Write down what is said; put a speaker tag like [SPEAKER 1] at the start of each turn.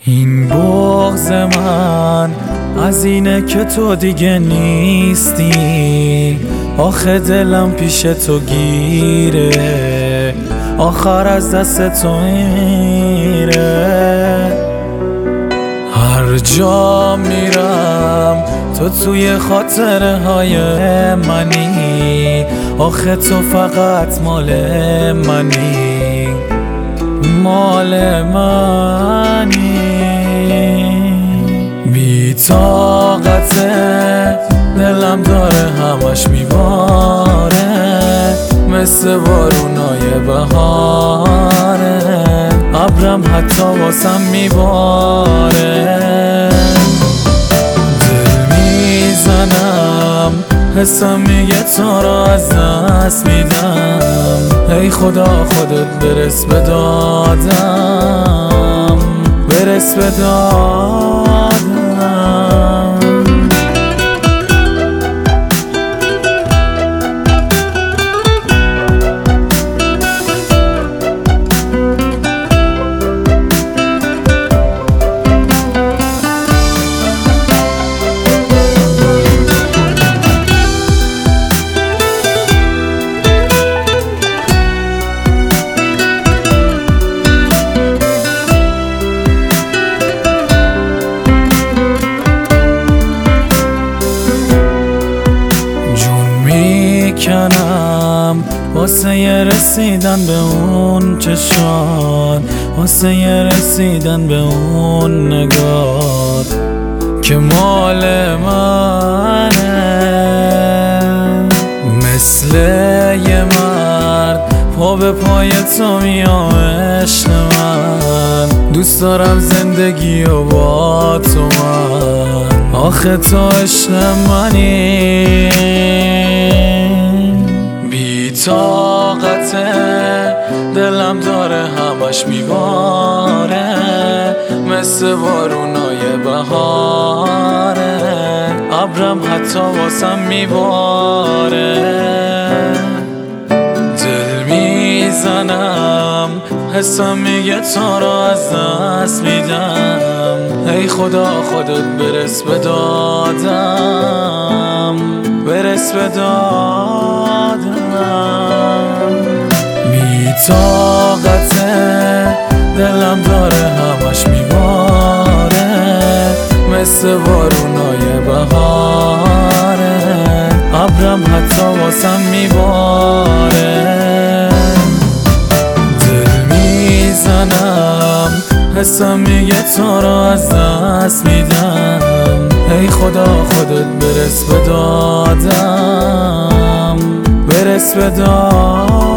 [SPEAKER 1] این بغض من از اینه که تو دیگه نیستی. آخه دلم پیش تو گیره، آخر از دست تو میره. هر جا میرم تو توی خاطره های منی. آخه تو فقط مال منی، مال منی. بی طاقته دلم داره همش میباره، مثل بارونای بهاره. ابرم حتی واسم میباره. دل میزنم حسم میگه تو را از دست میدم. ای خدا خودت برس به دادم، برس به دادم. میکنم واسه رسیدن به اون چشان، واسه رسیدن به اون نگاه که مال منه. مثل یه مرد پا به پای تو میام عشق من. دوست دارم زندگی و با تو من، آخه تو عشق منی. بی طاقته دلم داره همش میباره، مثل بارونای بهاره. ابرم حتی واسم میباره. دل میزنم حسم میگه تو را از دست میدم. ای خدا خودت برس به دادم، برس به دادم. بی طاقته دلم داره همش میباره، مثل بارونای بهاره. ابرم حتی واسم میباره. دل میزنم حسم میگه تو را از دست میدم. ای خدا خودت برس به دادم، برس به دادم.